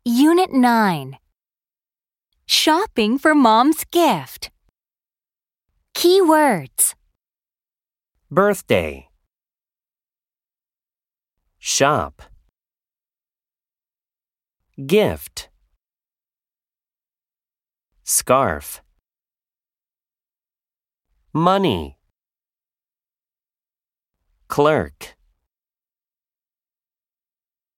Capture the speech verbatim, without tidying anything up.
Unit nine. Shopping for Mom's gift. Key words. Birthday. Shop. Gift. Scarf. Money. Clerk.